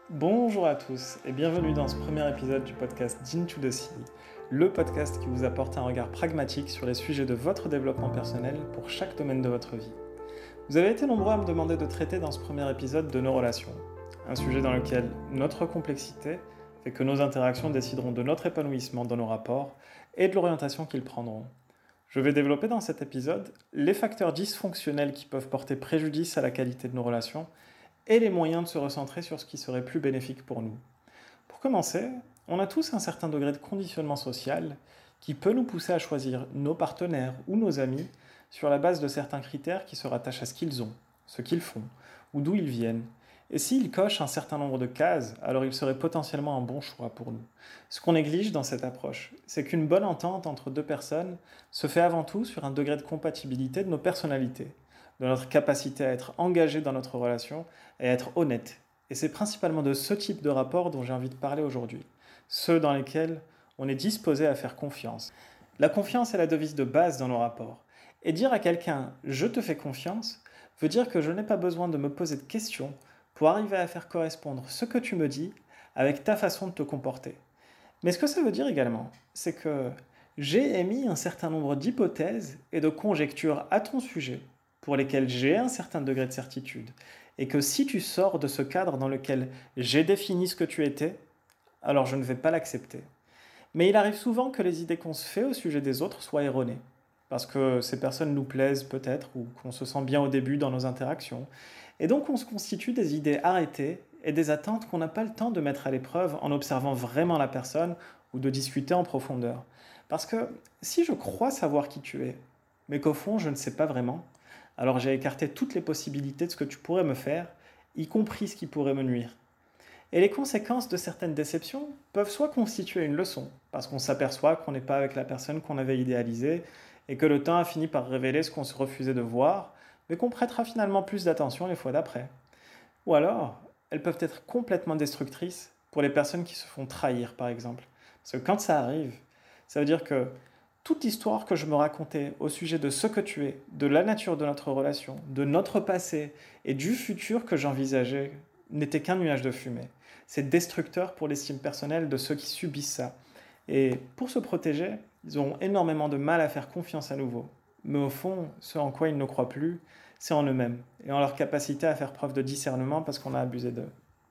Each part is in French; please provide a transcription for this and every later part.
Bonjour à tous et bienvenue dans ce premier épisode du podcast d'Into the Sea, le podcast qui vous apporte un regard pragmatique sur les sujets de votre développement personnel pour chaque domaine de votre vie. Vous avez été nombreux à me demander de traiter dans ce premier épisode de nos relations, un sujet dans lequel notre complexité fait que nos interactions décideront de notre épanouissement dans nos rapports et de l'orientation qu'ils prendront. Je vais développer dans cet épisode les facteurs dysfonctionnels qui peuvent porter préjudice à la qualité de nos relations et les moyens de se recentrer sur ce qui serait plus bénéfique pour nous. Pour commencer, on a tous un certain degré de conditionnement social qui peut nous pousser à choisir nos partenaires ou nos amis sur la base de certains critères qui se rattachent à ce qu'ils ont, ce qu'ils font ou d'où ils viennent. Et s'ils cochent un certain nombre de cases, alors ils seraient potentiellement un bon choix pour nous. Ce qu'on néglige dans cette approche, c'est qu'une bonne entente entre deux personnes se fait avant tout sur un degré de compatibilité de nos personnalités, de notre capacité à être engagé dans notre relation et à être honnête. Et c'est principalement de ce type de rapport dont j'ai envie de parler aujourd'hui. Ceux dans lesquels on est disposé à faire confiance. La confiance est la devise de base dans nos rapports. Et dire à quelqu'un « je te fais confiance » veut dire que je n'ai pas besoin de me poser de questions pour arriver à faire correspondre ce que tu me dis avec ta façon de te comporter. Mais ce que ça veut dire également, c'est que j'ai émis un certain nombre d'hypothèses et de conjectures à ton sujet pour lesquelles j'ai un certain degré de certitude, et que si tu sors de ce cadre dans lequel j'ai défini ce que tu étais, alors je ne vais pas l'accepter. Mais il arrive souvent que les idées qu'on se fait au sujet des autres soient erronées, parce que ces personnes nous plaisent peut-être, ou qu'on se sent bien au début dans nos interactions, et donc on se constitue des idées arrêtées et des attentes qu'on n'a pas le temps de mettre à l'épreuve en observant vraiment la personne ou de discuter en profondeur. Parce que si je crois savoir qui tu es, mais qu'au fond je ne sais pas vraiment, alors j'ai écarté toutes les possibilités de ce que tu pourrais me faire, y compris ce qui pourrait me nuire. Et les conséquences de certaines déceptions peuvent soit constituer une leçon, parce qu'on s'aperçoit qu'on n'est pas avec la personne qu'on avait idéalisée, et que le temps a fini par révéler ce qu'on se refusait de voir, mais qu'on prêtera finalement plus d'attention les fois d'après. Ou alors, elles peuvent être complètement destructrices pour les personnes qui se font trahir, par exemple. Parce que quand ça arrive, ça veut dire que toute histoire que je me racontais au sujet de ce que tu es, de la nature de notre relation, de notre passé et du futur que j'envisageais n'était qu'un nuage de fumée. C'est destructeur pour l'estime personnelle de ceux qui subissent ça. Et pour se protéger, ils auront énormément de mal à faire confiance à nouveau. Mais au fond, ce en quoi ils ne croient plus, c'est en eux-mêmes et en leur capacité à faire preuve de discernement parce qu'on a abusé d'eux.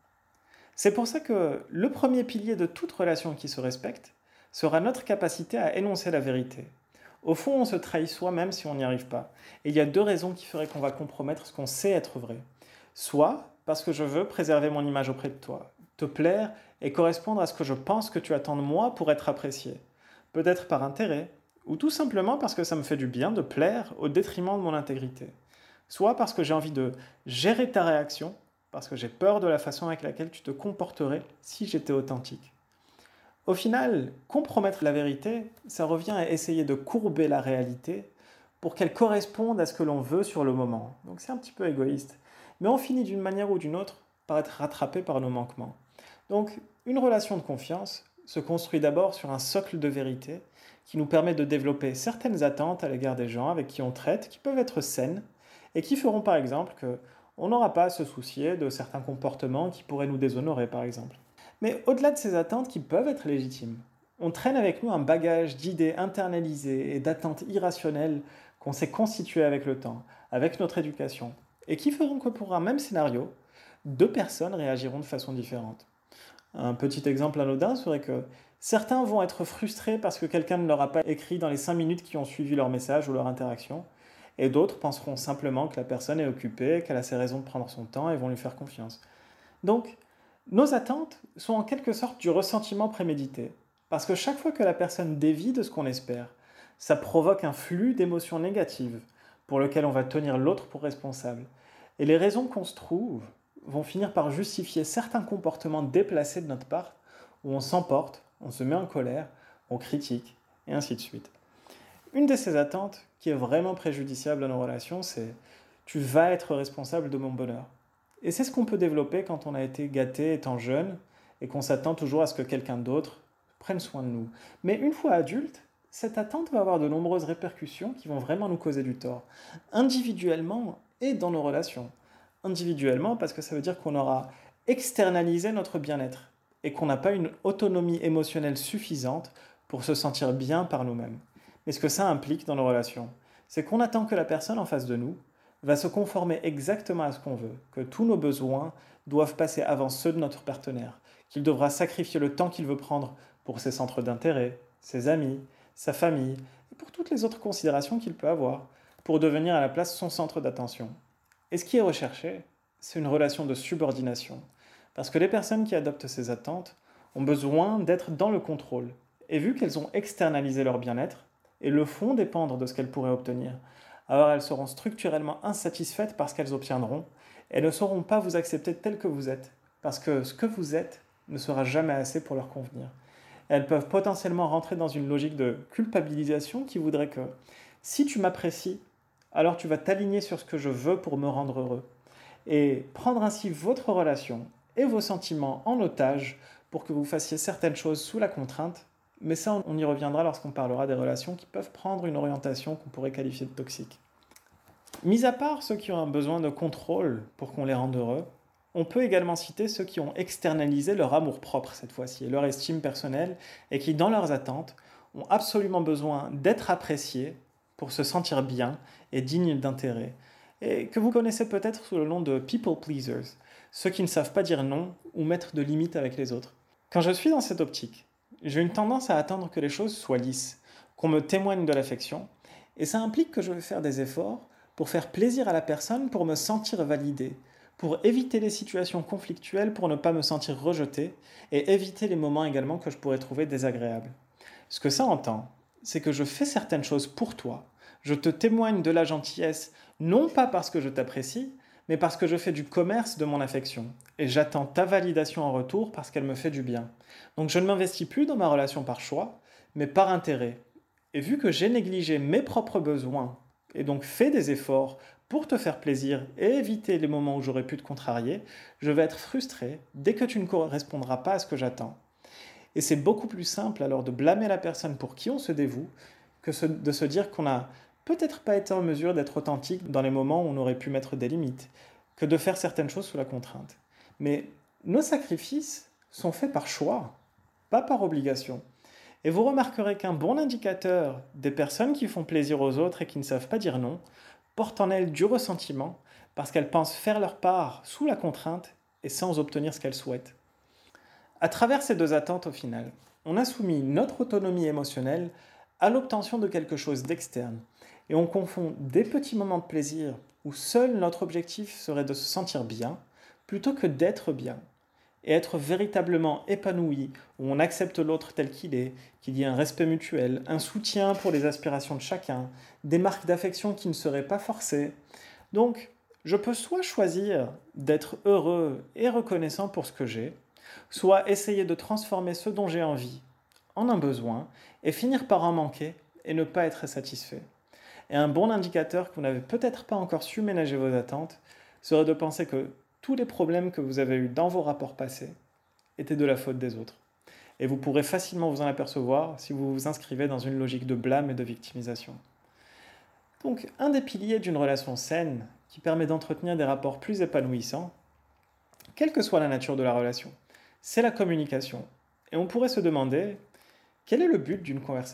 C'est pour ça que le premier pilier de toute relation qui se respecte sera notre capacité à énoncer la vérité. Au fond, on se trahit soi-même si on n'y arrive pas. Et il y a deux raisons qui feraient qu'on va compromettre ce qu'on sait être vrai. Soit parce que je veux préserver mon image auprès de toi, te plaire et correspondre à ce que je pense que tu attends de moi pour être apprécié. Peut-être par intérêt, ou tout simplement parce que ça me fait du bien de plaire au détriment de mon intégrité. Soit parce que j'ai envie de gérer ta réaction, parce que j'ai peur de la façon avec laquelle tu te comporterais si j'étais authentique. Au final, compromettre la vérité, ça revient à essayer de courber la réalité pour qu'elle corresponde à ce que l'on veut sur le moment. Donc c'est un petit peu égoïste. Mais on finit d'une manière ou d'une autre par être rattrapé par nos manquements. Donc une relation de confiance se construit d'abord sur un socle de vérité qui nous permet de développer certaines attentes à l'égard des gens avec qui on traite, qui peuvent être saines, et qui feront par exemple qu'on n'aura pas à se soucier de certains comportements qui pourraient nous déshonorer par exemple. Mais au-delà de ces attentes qui peuvent être légitimes, on traîne avec nous un bagage d'idées internalisées et d'attentes irrationnelles qu'on s'est constitué avec le temps, avec notre éducation, et qui feront que pour un même scénario, deux personnes réagiront de façon différente. Un petit exemple anodin serait que certains vont être frustrés parce que quelqu'un ne leur a pas écrit dans les 5 minutes qui ont suivi leur message ou leur interaction, et d'autres penseront simplement que la personne est occupée, qu'elle a ses raisons de prendre son temps et vont lui faire confiance. Donc, nos attentes sont en quelque sorte du ressentiment prémédité, parce que chaque fois que la personne dévie de ce qu'on espère, ça provoque un flux d'émotions négatives pour lequel on va tenir l'autre pour responsable. Et les raisons qu'on se trouve vont finir par justifier certains comportements déplacés de notre part, où on s'emporte, on se met en colère, on critique, et ainsi de suite. Une de ces attentes qui est vraiment préjudiciable à nos relations, c'est tu vas être responsable de mon bonheur. Et c'est ce qu'on peut développer quand on a été gâté étant jeune et qu'on s'attend toujours à ce que quelqu'un d'autre prenne soin de nous. Mais une fois adulte, cette attente va avoir de nombreuses répercussions qui vont vraiment nous causer du tort, individuellement et dans nos relations. Individuellement parce que ça veut dire qu'on aura externaliser notre bien-être et qu'on n'a pas une autonomie émotionnelle suffisante pour se sentir bien par nous-mêmes. Mais ce que ça implique dans nos relations, c'est qu'on attend que la personne en face de nous va se conformer exactement à ce qu'on veut, que tous nos besoins doivent passer avant ceux de notre partenaire, qu'il devra sacrifier le temps qu'il veut prendre pour ses centres d'intérêt, ses amis, sa famille, et pour toutes les autres considérations qu'il peut avoir, pour devenir à la place son centre d'attention. Et ce qui est recherché, c'est une relation de subordination. Parce que les personnes qui adoptent ces attentes ont besoin d'être dans le contrôle. Et vu qu'elles ont externalisé leur bien-être et le font dépendre de ce qu'elles pourraient obtenir, alors elles seront structurellement insatisfaites par ce qu'elles obtiendront et ne sauront pas vous accepter tel que vous êtes. Parce que ce que vous êtes ne sera jamais assez pour leur convenir. Et elles peuvent potentiellement rentrer dans une logique de culpabilisation qui voudrait que si tu m'apprécies, alors tu vas t'aligner sur ce que je veux pour me rendre heureux. Et prendre ainsi votre relation et vos sentiments en otage pour que vous fassiez certaines choses sous la contrainte. Mais ça, on y reviendra lorsqu'on parlera des relations qui peuvent prendre une orientation qu'on pourrait qualifier de toxique. Mis à part ceux qui ont un besoin de contrôle pour qu'on les rende heureux, on peut également citer ceux qui ont externalisé leur amour-propre cette fois-ci, et leur estime personnelle, et qui, dans leurs attentes, ont absolument besoin d'être appréciés pour se sentir bien et dignes d'intérêt, et que vous connaissez peut-être sous le nom de people pleasers, ceux qui ne savent pas dire non ou mettre de limites avec les autres. Quand je suis dans cette optique, j'ai une tendance à attendre que les choses soient lisses, qu'on me témoigne de l'affection, et ça implique que je vais faire des efforts pour faire plaisir à la personne, pour me sentir validé, pour éviter les situations conflictuelles, pour ne pas me sentir rejeté, et éviter les moments également que je pourrais trouver désagréables. Ce que ça entend, c'est que je fais certaines choses pour toi, je te témoigne de la gentillesse, non pas parce que je t'apprécie, mais parce que je fais du commerce de mon affection, et j'attends ta validation en retour parce qu'elle me fait du bien. Donc je ne m'investis plus dans ma relation par choix, mais par intérêt. Et vu que j'ai négligé mes propres besoins, et donc fait des efforts pour te faire plaisir et éviter les moments où j'aurais pu te contrarier, je vais être frustré dès que tu ne correspondras pas à ce que j'attends. Et c'est beaucoup plus simple alors de blâmer la personne pour qui on se dévoue que de se dire qu'on n'a peut-être pas été en mesure d'être authentique dans les moments où on aurait pu mettre des limites, que de faire certaines choses sous la contrainte. Mais nos sacrifices sont faits par choix, pas par obligation. Et vous remarquerez qu'un bon indicateur des personnes qui font plaisir aux autres et qui ne savent pas dire non portent en elles du ressentiment parce qu'elles pensent faire leur part sous la contrainte et sans obtenir ce qu'elles souhaitent. À travers ces deux attentes, au final, on a soumis notre autonomie émotionnelle à l'obtention de quelque chose d'externe. Et on confond des petits moments de plaisir où seul notre objectif serait de se sentir bien, plutôt que d'être bien. Et être véritablement épanoui, où on accepte l'autre tel qu'il y ait un respect mutuel, un soutien pour les aspirations de chacun, des marques d'affection qui ne seraient pas forcées. Donc, je peux soit choisir d'être heureux et reconnaissant pour ce que j'ai, soit essayer de transformer ce dont j'ai envie en un besoin et finir par en manquer et ne pas être satisfait. Et un bon indicateur que vous n'avez peut-être pas encore su ménager vos attentes serait de penser que tous les problèmes que vous avez eus dans vos rapports passés étaient de la faute des autres. Et vous pourrez facilement vous en apercevoir si vous vous inscrivez dans une logique de blâme et de victimisation. Donc, un des piliers d'une relation saine qui permet d'entretenir des rapports plus épanouissants, quelle que soit la nature de la relation, c'est la communication. Et on pourrait se demander, quel est le but d'une conversation ?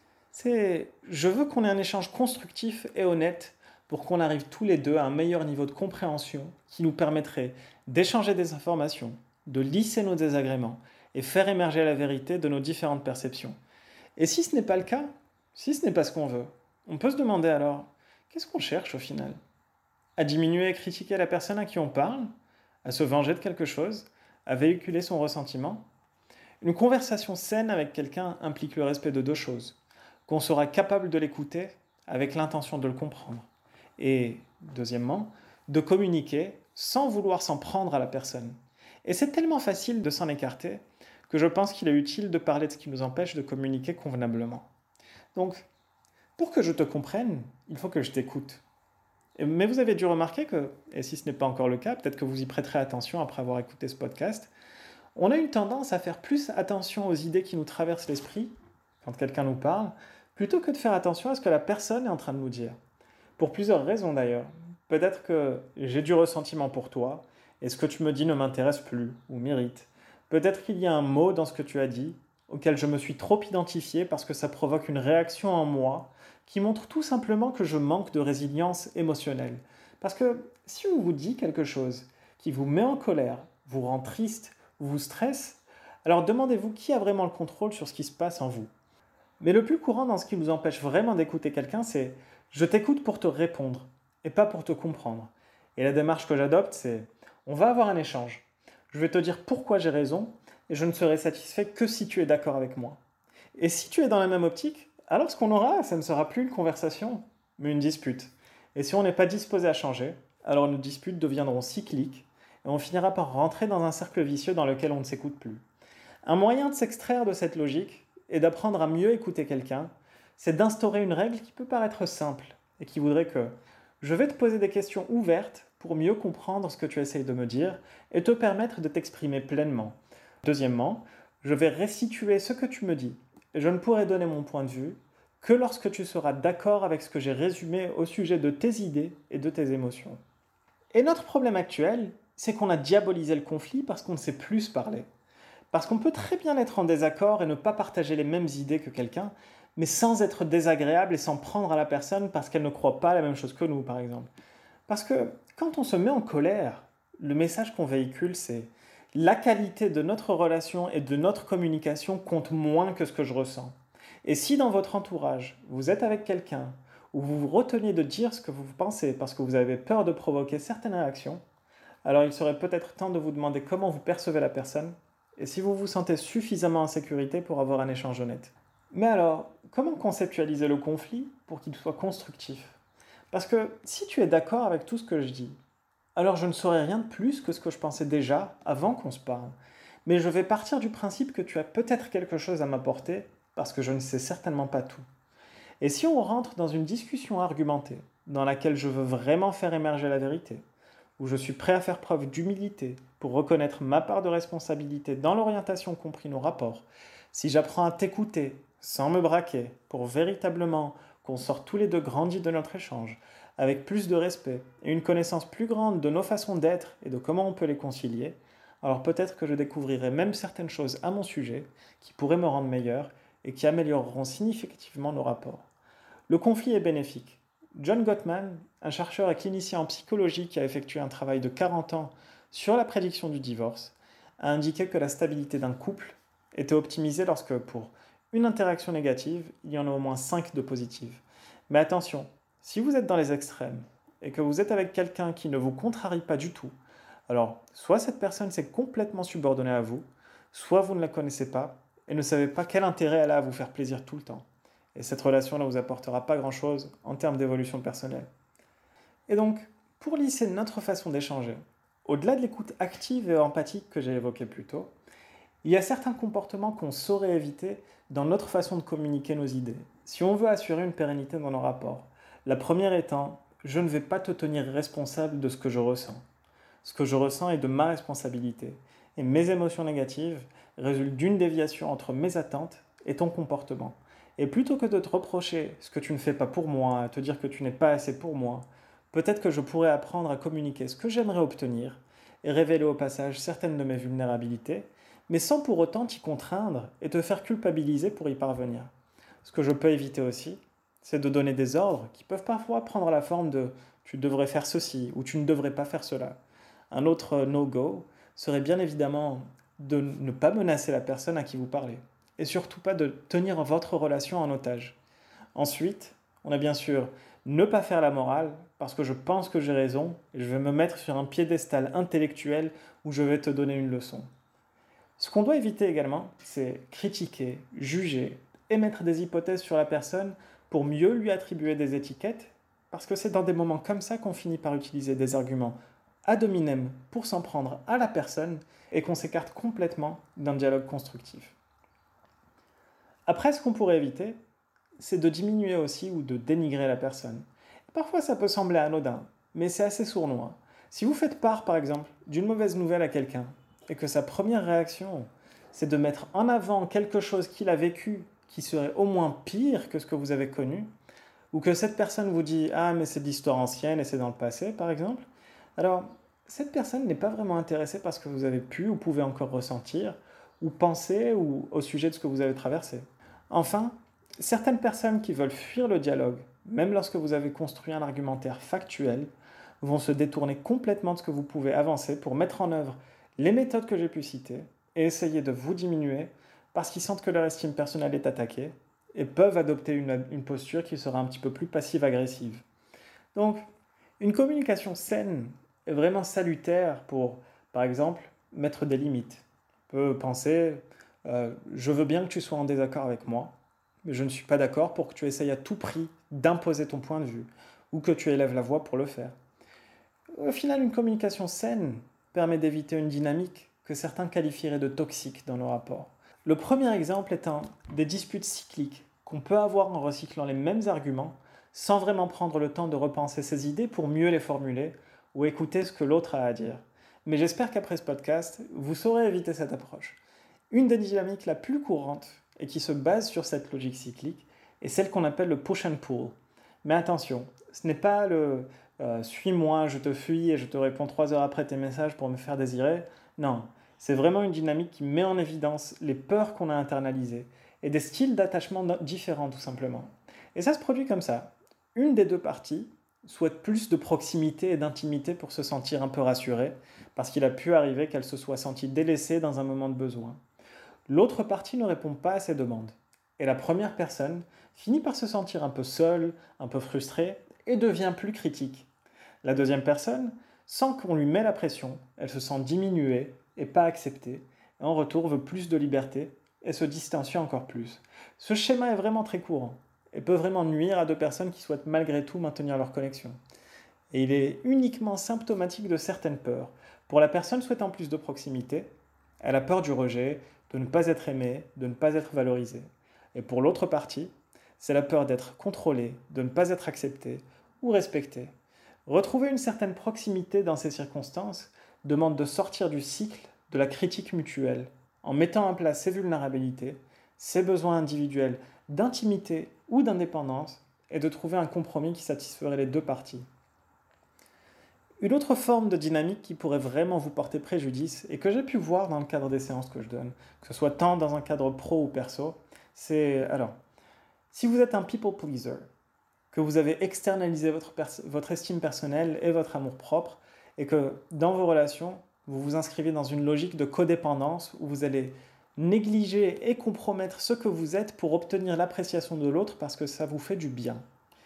C'est je veux qu'on ait un échange constructif et honnête pour qu'on arrive tous les deux à un meilleur niveau de compréhension qui nous permettrait d'échanger des informations, de lisser nos désagréments et faire émerger la vérité de nos différentes perceptions. Et si ce n'est pas le cas, si ce n'est pas ce qu'on veut, on peut se demander alors, qu'est-ce qu'on cherche au final ? À diminuer et critiquer la personne à qui on parle ? À se venger de quelque chose ? À véhiculer son ressentiment ? Une conversation saine avec quelqu'un implique le respect de deux choses. Qu'on sera capable de l'écouter avec l'intention de le comprendre. Et, deuxièmement, de communiquer sans vouloir s'en prendre à la personne. Et c'est tellement facile de s'en écarter que je pense qu'il est utile de parler de ce qui nous empêche de communiquer convenablement. Donc, pour que je te comprenne, il faut que je t'écoute. Mais vous avez dû remarquer que, et si ce n'est pas encore le cas, peut-être que vous y prêterez attention après avoir écouté ce podcast, on a une tendance à faire plus attention aux idées qui nous traversent l'esprit quand quelqu'un nous parle, plutôt que de faire attention à ce que la personne est en train de nous dire. Pour plusieurs raisons d'ailleurs. Peut-être que j'ai du ressentiment pour toi, et ce que tu me dis ne m'intéresse plus ou m'irrite. Peut-être qu'il y a un mot dans ce que tu as dit auquel je me suis trop identifié parce que ça provoque une réaction en moi qui montre tout simplement que je manque de résilience émotionnelle. Parce que si on vous dit quelque chose qui vous met en colère, vous rend triste, vous stresse, alors demandez-vous qui a vraiment le contrôle sur ce qui se passe en vous. Mais le plus courant dans ce qui vous empêche vraiment d'écouter quelqu'un, c'est je t'écoute pour te répondre et pas pour te comprendre. Et la démarche que j'adopte, c'est on va avoir un échange. Je vais te dire pourquoi j'ai raison et je ne serai satisfait que si tu es d'accord avec moi. Et si tu es dans la même optique, alors ce qu'on aura, ça ne sera plus une conversation, mais une dispute. Et si on n'est pas disposé à changer, alors nos disputes deviendront cycliques et on finira par rentrer dans un cercle vicieux dans lequel on ne s'écoute plus. Un moyen de s'extraire de cette logique et d'apprendre à mieux écouter quelqu'un, c'est d'instaurer une règle qui peut paraître simple et qui voudrait que je vais te poser des questions ouvertes pour mieux comprendre ce que tu essayes de me dire et te permettre de t'exprimer pleinement. Deuxièmement, je vais restituer ce que tu me dis et je ne pourrai donner mon point de vue que lorsque tu seras d'accord avec ce que j'ai résumé au sujet de tes idées et de tes émotions. Et notre problème actuel, c'est qu'on a diabolisé le conflit parce qu'on ne sait plus se parler. Parce qu'on peut très bien être en désaccord et ne pas partager les mêmes idées que quelqu'un, mais sans être désagréable et sans prendre à la personne parce qu'elle ne croit pas la même chose que nous, par exemple. Parce que quand on se met en colère, le message qu'on véhicule, c'est la qualité de notre relation et de notre communication compte moins que ce que je ressens. Et si dans votre entourage, vous êtes avec quelqu'un ou vous vous reteniez de dire ce que vous pensez parce que vous avez peur de provoquer certaines réactions, alors il serait peut-être temps de vous demander comment vous percevez la personne et si vous vous sentez suffisamment en sécurité pour avoir un échange honnête. Mais alors, comment conceptualiser le conflit pour qu'il soit constructif? Parce que si tu es d'accord avec tout ce que je dis, alors je ne saurais rien de plus que ce que je pensais déjà avant qu'on se parle. Mais je vais partir du principe que tu as peut-être quelque chose à m'apporter parce que je ne sais certainement pas tout. Et si on rentre dans une discussion argumentée, dans laquelle je veux vraiment faire émerger la vérité, où je suis prêt à faire preuve d'humilité pour reconnaître ma part de responsabilité dans l'orientation compris nos rapports, si j'apprends à t'écouter sans me braquer pour véritablement qu'on sorte tous les deux grandis de notre échange, avec plus de respect et une connaissance plus grande de nos façons d'être et de comment on peut les concilier, alors peut-être que je découvrirai même certaines choses à mon sujet qui pourraient me rendre meilleur et qui amélioreront significativement nos rapports. Le conflit est bénéfique. John Gottman, un chercheur et clinicien en psychologie qui a effectué un travail de 40 ans sur la prédiction du divorce, a indiqué que la stabilité d'un couple était optimisée lorsque, pour une interaction négative, il y en a au moins 5 de positives. Mais attention, si vous êtes dans les extrêmes et que vous êtes avec quelqu'un qui ne vous contrarie pas du tout, alors soit cette personne s'est complètement subordonnée à vous, soit vous ne la connaissez pas et ne savez pas quel intérêt elle a à vous faire plaisir tout le temps. Et cette relation ne vous apportera pas grand-chose en termes d'évolution personnelle. Et donc, pour lisser notre façon d'échanger, au-delà de l'écoute active et empathique que j'ai évoquée plus tôt, il y a certains comportements qu'on saurait éviter dans notre façon de communiquer nos idées, si on veut assurer une pérennité dans nos rapports. La première étant, je ne vais pas te tenir responsable de ce que je ressens. Ce que je ressens est de ma responsabilité, et mes émotions négatives résultent d'une déviation entre mes attentes et ton comportement. Et plutôt que de te reprocher ce que tu ne fais pas pour moi, te dire que tu n'es pas assez pour moi, peut-être que je pourrais apprendre à communiquer ce que j'aimerais obtenir et révéler au passage certaines de mes vulnérabilités, mais sans pour autant t'y contraindre et te faire culpabiliser pour y parvenir. Ce que je peux éviter aussi, c'est de donner des ordres qui peuvent parfois prendre la forme de tu devrais faire ceci ou tu ne devrais pas faire cela. Un autre no-go serait bien évidemment de ne pas menacer la personne à qui vous parlez et surtout pas de tenir votre relation en otage. Ensuite, on a bien sûr ne pas faire la morale parce que je pense que j'ai raison et je vais me mettre sur un piédestal intellectuel où je vais te donner une leçon. Ce qu'on doit éviter également, c'est critiquer, juger, émettre des hypothèses sur la personne pour mieux lui attribuer des étiquettes, parce que c'est dans des moments comme ça qu'on finit par utiliser des arguments ad hominem pour s'en prendre à la personne et qu'on s'écarte complètement d'un dialogue constructif. Après, ce qu'on pourrait éviter, c'est de diminuer aussi ou de dénigrer la personne. Parfois, ça peut sembler anodin, mais c'est assez sournois. Si vous faites part, par exemple, d'une mauvaise nouvelle à quelqu'un, et que sa première réaction, c'est de mettre en avant quelque chose qu'il a vécu qui serait au moins pire que ce que vous avez connu, ou que cette personne vous dit « Ah, mais c'est de l'histoire ancienne et c'est dans le passé », par exemple, alors cette personne n'est pas vraiment intéressée par ce que vous avez pu ou pouvez encore ressentir, ou penser ou au sujet de ce que vous avez traversé. Enfin, certaines personnes qui veulent fuir le dialogue, même lorsque vous avez construit un argumentaire factuel, vont se détourner complètement de ce que vous pouvez avancer pour mettre en œuvre les méthodes que j'ai pu citer et essayer de vous diminuer parce qu'ils sentent que leur estime personnelle est attaquée et peuvent adopter une posture qui sera un petit peu plus passive-agressive. Donc, une communication saine est vraiment salutaire pour, par exemple, mettre des limites. On peut penser, je veux bien que tu sois en désaccord avec moi, mais je ne suis pas d'accord pour que tu essayes à tout prix d'imposer ton point de vue, ou que tu élèves la voix pour le faire. Au final, une communication saine permet d'éviter une dynamique que certains qualifieraient de toxique dans nos rapports. Le premier exemple étant des disputes cycliques qu'on peut avoir en recyclant les mêmes arguments sans vraiment prendre le temps de repenser ses idées pour mieux les formuler ou écouter ce que l'autre a à dire. Mais j'espère qu'après ce podcast, vous saurez éviter cette approche. Une des dynamiques la plus courantes et qui se base sur cette logique cyclique est celle qu'on appelle le push and pull. Mais attention, ce n'est pas le suis-moi, je te fuis et je te réponds 3 heures après tes messages pour me faire désirer. Non, c'est vraiment une dynamique qui met en évidence les peurs qu'on a internalisées et des styles d'attachement différents tout simplement. Et ça se produit comme ça. Une des deux parties souhaite plus de proximité et d'intimité pour se sentir un peu rassurée, parce qu'il a pu arriver qu'elle se soit sentie délaissée dans un moment de besoin. L'autre partie ne répond pas à ces demandes. Et la première personne finit par se sentir un peu seule, un peu frustrée, et devient plus critique. La deuxième personne sent qu'on lui met la pression, elle se sent diminuée et pas acceptée, et en retour veut plus de liberté et se distancie encore plus. Ce schéma est vraiment très courant et peut vraiment nuire à deux personnes qui souhaitent malgré tout maintenir leur connexion. Et il est uniquement symptomatique de certaines peurs. Pour la personne souhaitant plus de proximité, elle a peur du rejet, de ne pas être aimée, de ne pas être valorisée. Et pour l'autre partie, c'est la peur d'être contrôlée, de ne pas être acceptée ou respectée. Retrouver une certaine proximité dans ces circonstances demande de sortir du cycle de la critique mutuelle, en mettant en place ses vulnérabilités, ses besoins individuels d'intimité ou d'indépendance, et de trouver un compromis qui satisferait les deux parties. Une autre forme de dynamique qui pourrait vraiment vous porter préjudice, et que j'ai pu voir dans le cadre des séances que je donne, que ce soit tant dans un cadre pro ou perso, c'est, si vous êtes un people pleaser, que vous avez externalisé votre estime personnelle et votre amour-propre, et que dans vos relations, vous vous inscrivez dans une logique de codépendance où vous allez négliger et compromettre ce que vous êtes pour obtenir l'appréciation de l'autre parce que ça vous fait du bien.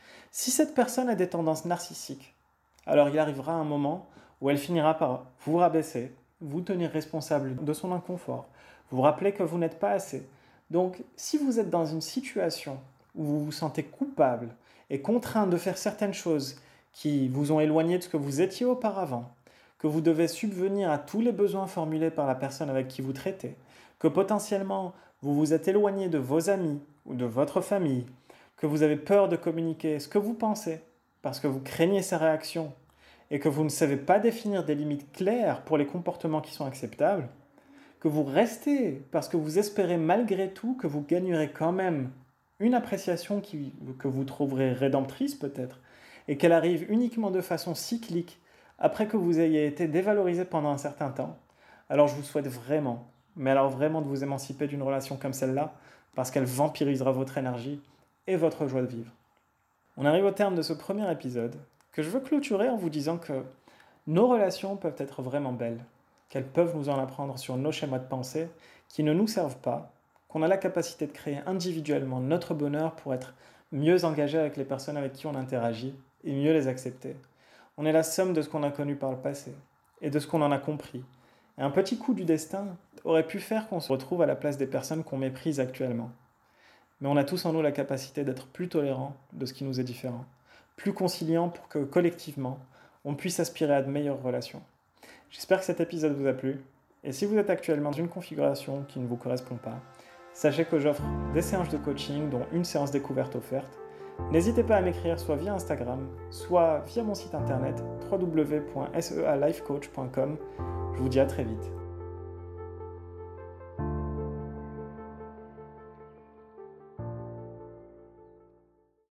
Si cette personne a des tendances narcissiques, alors il arrivera un moment où elle finira par vous rabaisser, vous tenir responsable de son inconfort, vous rappeler que vous n'êtes pas assez. Donc, si vous êtes dans une situation où vous vous sentez coupable et contraint de faire certaines choses qui vous ont éloigné de ce que vous étiez auparavant, que vous devez subvenir à tous les besoins formulés par la personne avec qui vous traitez, que potentiellement vous vous êtes éloigné de vos amis ou de votre famille, que vous avez peur de communiquer ce que vous pensez parce que vous craignez sa réaction et que vous ne savez pas définir des limites claires pour les comportements qui sont acceptables, que vous restez parce que vous espérez malgré tout que vous gagnerez quand même une appréciation que vous trouverez rédemptrice peut-être, et qu'elle arrive uniquement de façon cyclique après que vous ayez été dévalorisé pendant un certain temps, alors je vous souhaite vraiment, mais alors vraiment de vous émanciper d'une relation comme celle-là, parce qu'elle vampirisera votre énergie et votre joie de vivre. On arrive au terme de ce premier épisode, que je veux clôturer en vous disant que nos relations peuvent être vraiment belles, qu'elles peuvent nous en apprendre sur nos schémas de pensée qui ne nous servent pas, qu'on a la capacité de créer individuellement notre bonheur pour être mieux engagé avec les personnes avec qui on interagit et mieux les accepter. On est la somme de ce qu'on a connu par le passé et de ce qu'on en a compris. Et un petit coup du destin aurait pu faire qu'on se retrouve à la place des personnes qu'on méprise actuellement. Mais on a tous en nous la capacité d'être plus tolérants de ce qui nous est différent, plus conciliants pour que, collectivement, on puisse aspirer à de meilleures relations. J'espère que cet épisode vous a plu, et si vous êtes actuellement dans une configuration qui ne vous correspond pas, sachez que j'offre des séances de coaching, dont une séance découverte offerte. N'hésitez pas à m'écrire soit via Instagram, soit via mon site internet www.sealifecoach.com. Je vous dis à très vite.